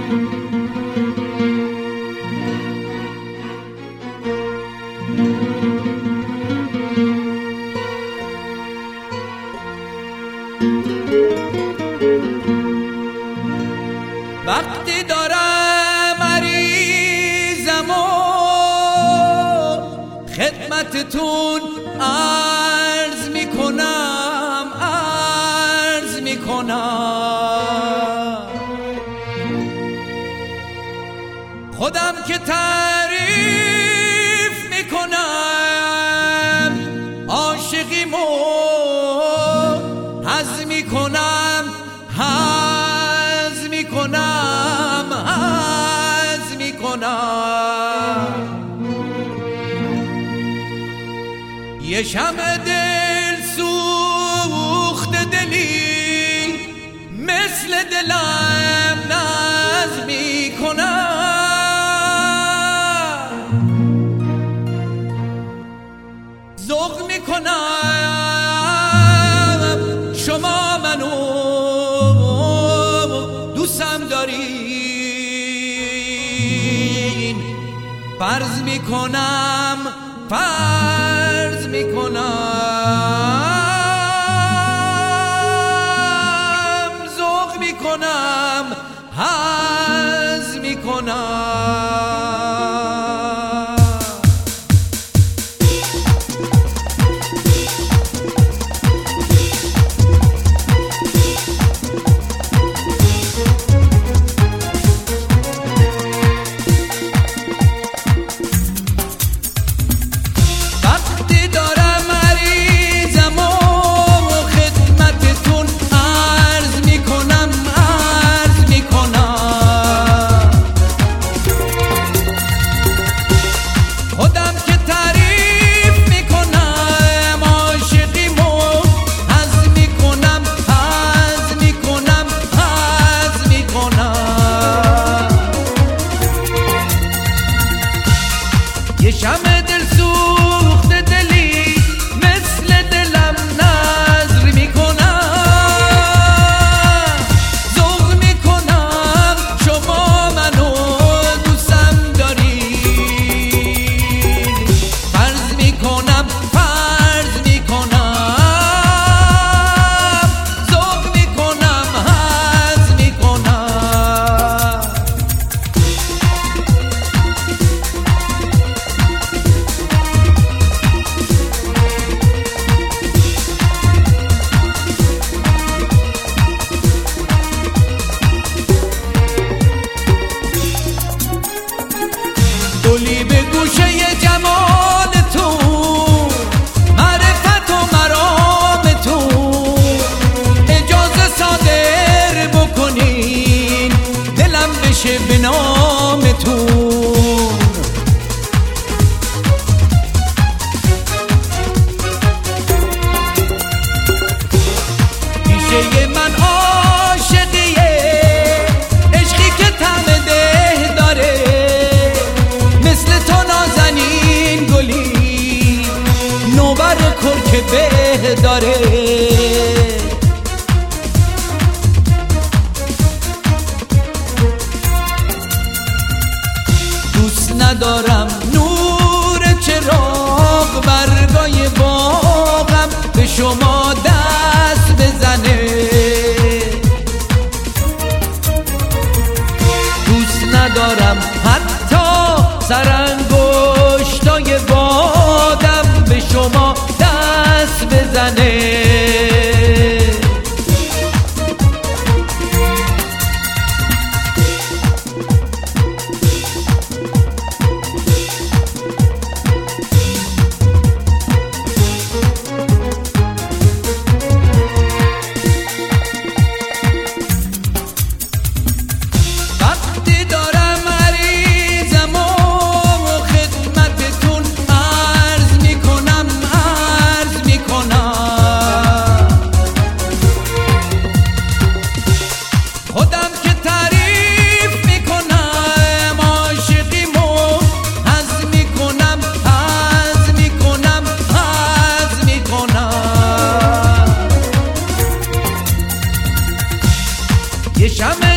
وقتی دارم عریضم و خدمتتون عرض میکنم خودم که تعریف میکنم عاشقیمو حظ میکنم یه شمع دل سوخت دلی مثل دلم ناز میکنم ذوق میکنم شما منو دوستم دارین فرض میکنم ذوق میکنم حظ میکنم یه شمع دل سوخت دلی مثل دلم نظر میکنم ذوق میکنم شما منو دوستم دارین فرض میکنم ذوق میکنم حظ میکنم گلی به گوشه جمالتون معرفت و مرامتون اجازه صادر بکنین دلم بشه به نامتون پیشه من عاشقیه عشقی که طعم ده داره مثل تو نازنین گلی نوبر کرک به داره دوست ندارم نور چراغ برگای باغم به شما دست بزنه دوست ندارم حتی سرانگشتای بادم به شما دست بزنه یه شمع